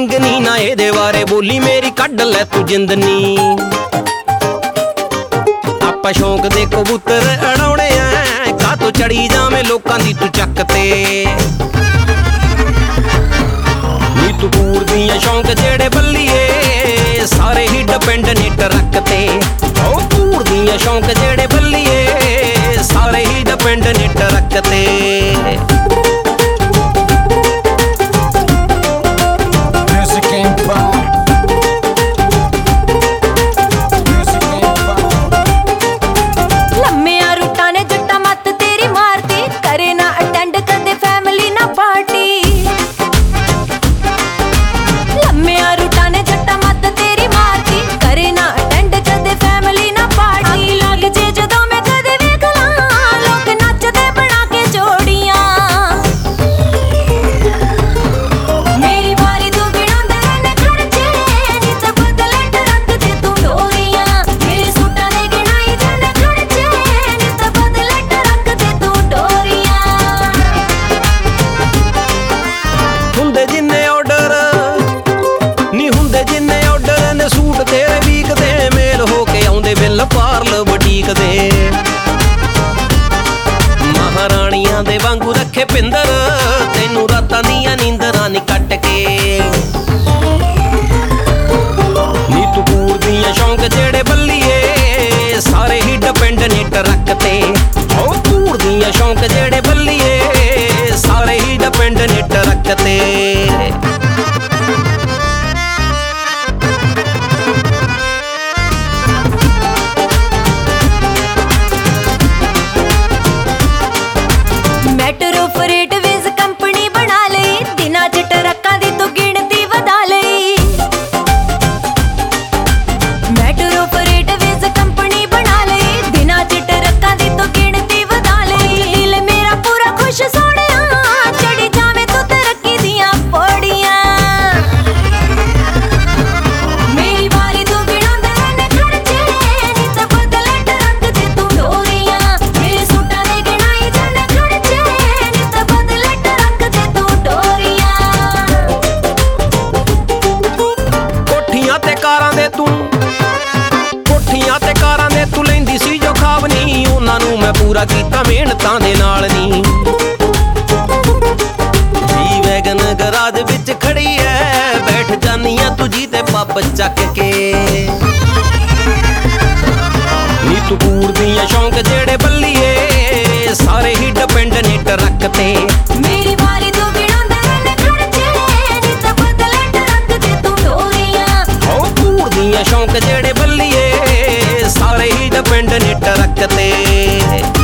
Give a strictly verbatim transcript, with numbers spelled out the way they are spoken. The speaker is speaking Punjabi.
ਰਿੰਗਨੀ ਨਾ ਇਹਦੇ ਬਾਰੇ ਬੋਲੀ ਮੇਰੀ ਕੱਢ ਲੈ ਤੂੰ ਜਿੰਦਨੀ। ਆਪਾਂ ਸ਼ੌਂਕ ਦੇ ਕਬੂਤਰ ਅੜਾਉਣੇ ਐ ਕਾਤੋਂ ਚੜੀ ਜਾਵੇਂ ਲੋਕਾਂ ਦੀ ਤੂੰ ਚੱਕ ਤੇ। ਨੀ ਤੂੰ ਪੂਰ ਦੀਆਂ ਸ਼ੌਂਕ ਜਿਹੜੇ ਬੱਲੀਏ ਸਾਰੇ ਹੀ ਡਿਪੈਂਡ ਨੇ ਟਰੱਕ ਤੇ। ਓ ਪੂਰ ਦੀਆਂ ਸ਼ੌਂਕ ਜਿਹੜੇ ਬੱਲੀਏ ਸਾਰੇ ਹੀ ਡਿਪੈਂਡ ਨੇ ਟਰੱਕ ਤੇ। ਪਾਰਲ ਬੁਟੀਕ ਦੇ ਮਹਾਰਾਣੀਆਂ ਦੇ ਵਾਂਗੂ ਰੱਖੇ ਪਿੰਦਰ ਤੈਨੂੰ ਰਾਤਾਂ ਦੀਆਂ ਨੀਂਦਰਾਂ ਨੀ ਕੱਟ ਕੇ। ਨੀ ਤੂੰ ਪੂਰ ਦੀਆਂ ਸ਼ੌਂਕ ਜਿਹੜੇ ਬੱਲੀਏ ਸਾਰੇ ਹੀ ਡਿਪੈਂਡ ਨੇ ਟਰੱਕ ਤੇ। ਓ ਪੂਰ ਦੀਆਂ ਸ਼ੌਂਕ ਜਿਹੜੇ ਬੱਲੀਏ ਸਾਰੇ ਹੀ ਡਿਪੈਂਡ ਨੇ ਟਰੱਕ ਤੇ। ਮੈਂ ਪੂਰਾ ਕੀਤਾ ਮਿਹਨਤਾਂ ਦੇ ਨਾਲ ਨੀ। ਜੀ ਵੈਗਨ ਗਰਾਜ ਵਿੱਚ ਖੜੀ ਐ ਬੈਠ ਜਾਨੀ ਆ ਤੂੰ ਜੀ ਤੇ ਪੱਪ ਚੱਕ ਕੇ। ਨੀ ਤੂੰ ਪੂਰ ਦੀਆਂ ਸ਼ੌਂਕ ਜਿਹੜੇ ਬੱਲੀਏ ਸਾਰੇ ਹੀ ਡਿਪੈਂਡ ਨੇ ਟਰੱਕ ਤੇ। ਮੇਰੀ ਵਾਰੀ ਤੂੰ ਗਿਣਾਉਂਦਾ ਰਹਿਣਾ ਖਰਚੇ ਨੀ ਤਾਂ ਬਦਲੇ ਟਰੱਕ ਤੇ ਤੂੰ ਡੋਰੀਆਂ। ਓ ਪੂਰ ਦੀਆਂ ਸ਼ੌਂਕ ਜਿਹੜੇ ਬੱਲੀਏ ਸਾਰੇ ਹੀ ਡਿਪੈਂਡ ਨੇ ਟਰੱਕ ਤੇ।